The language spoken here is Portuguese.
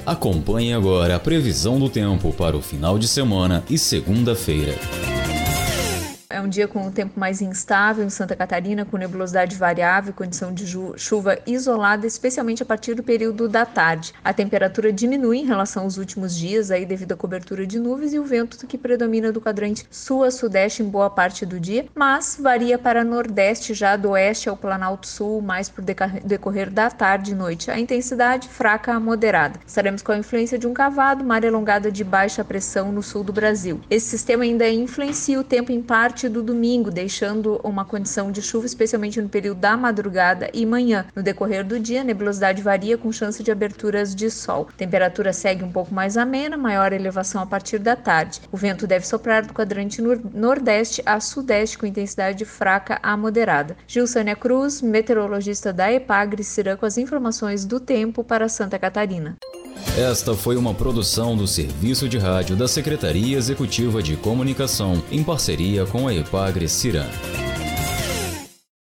Acompanhe agora a previsão do tempo para o final de semana e segunda-feira. É um dia com o tempo mais instável em Santa Catarina, com nebulosidade variável, condição de chuva isolada, especialmente a partir do período da tarde. A temperatura diminui em relação aos últimos dias, aí devido à cobertura de nuvens e o vento que predomina do quadrante sul a sudeste em boa parte do dia, mas varia para nordeste, já do oeste ao Planalto Sul, mais por decorrer da tarde e noite. A intensidade fraca a moderada. Estaremos com a influência de um cavado, uma área alongada de baixa pressão no sul do Brasil. Esse sistema ainda influencia o tempo em parte do domingo, deixando uma condição de chuva, especialmente no período da madrugada e manhã. No decorrer do dia, a nebulosidade varia com chance de aberturas de sol. A temperatura segue um pouco mais amena, maior elevação a partir da tarde. O vento deve soprar do quadrante nordeste a sudeste com intensidade fraca a moderada. Gilsânia Cruz, meteorologista da Epagre-Ciran, com as informações do tempo para Santa Catarina. Esta foi uma produção do Serviço de Rádio da Secretaria Executiva de Comunicação, em parceria com a Epagre-Ciran.